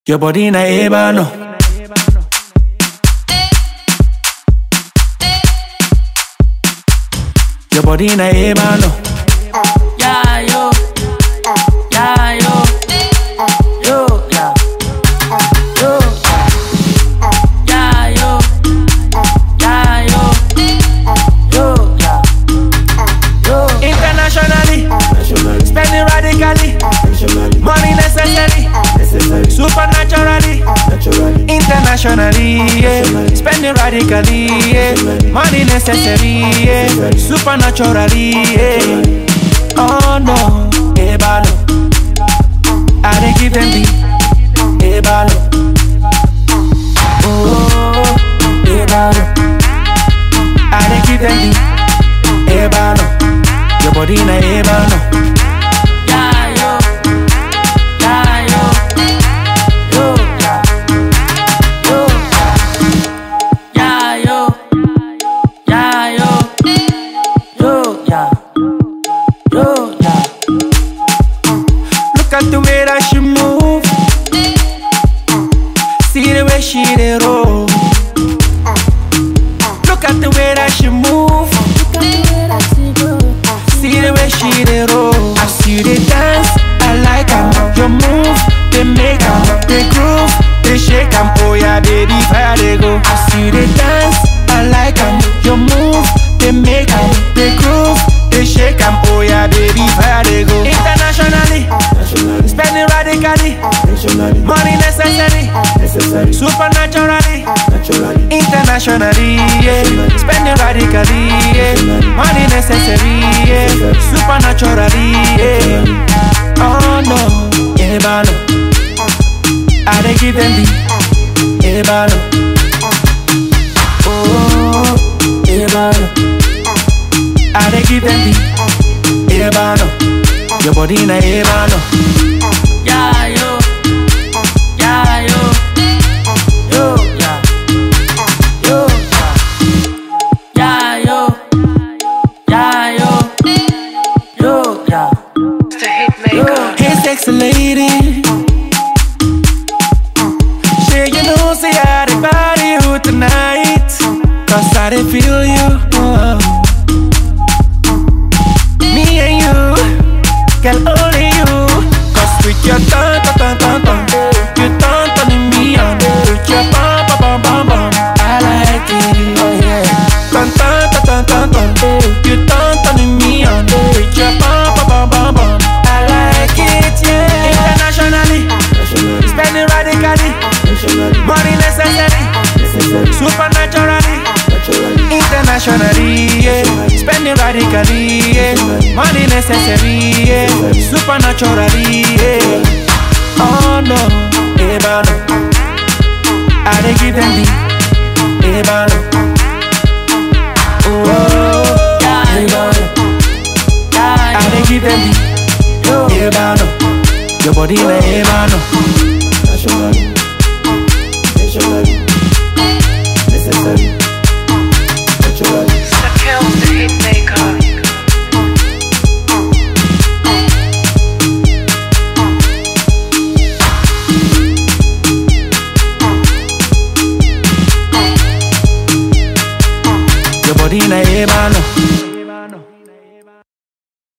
Your body na ebano. Your body na ebano. Yeah, yo. Yeah, yo. Yo, yeah. Yo. Yeah, yo. Yeah, yo. Yo, yeah. Yo. Internationally, spending radically, money necessary, supernaturally, internationally, yeah. Spending radically, yeah. Money necessary, yeah. Supernaturally, yeah. Oh no, ebalo, I dey give them the ebalo. Oh, ebalo, I dey give them the ebalo. Your body na ebalo. Yeah, yo. Yeah, yo. Yo, yeah. Yo. Yeah, yo. Yeah, yo. Yo, yeah. Yo, yeah. Look at the way that she move. See the way she dey roll. Look at the way that she move. See the way she dey roll. I see the dance, I like 'em. Your move, they make 'em. They groove, they shake 'em. Oh yeah, baby, fire they go. I see the dance, I like 'em. Your move, they make 'em. They groove, they shake 'em. Oh yeah, baby, fire they go. Internationally, spending radically, money necessary, supernaturally, internationally, yeah. Spending radically, yeah. Money necessary, yeah. Supernaturally, yeah. Oh no, ebalo, I dey give them the ebalo. Oh, ebalo, I dey give them the ebalo. Your body na ebalo. Yeah, yo. Yeah, yo. Yo, yeah. Yo, yeah. Yeah, yo. Yeah, yo. Yo, yeah. Yo. Hey, sexy lady. Sure you know say I dey body you tonight, 'cause I dey feel you. Me and you, girl, only you. 'Cause with your ton, you turning me on. With your bum, bum, bum, bum, I like it. Oh yeah. You turning me on. With your bum, bum, bum, bum, I like it, yeah. Internationally, spending radically, money necessary, supernaturally, internationally, yeah. Spending radically, yeah. Money necessary, yeah. Supernaturally, yeah. Oh no, ebalo, I dey give them the ebalo. Oh, Yeah, ebalo, yeah, I dey give them the ebalo. Your body na ebalo.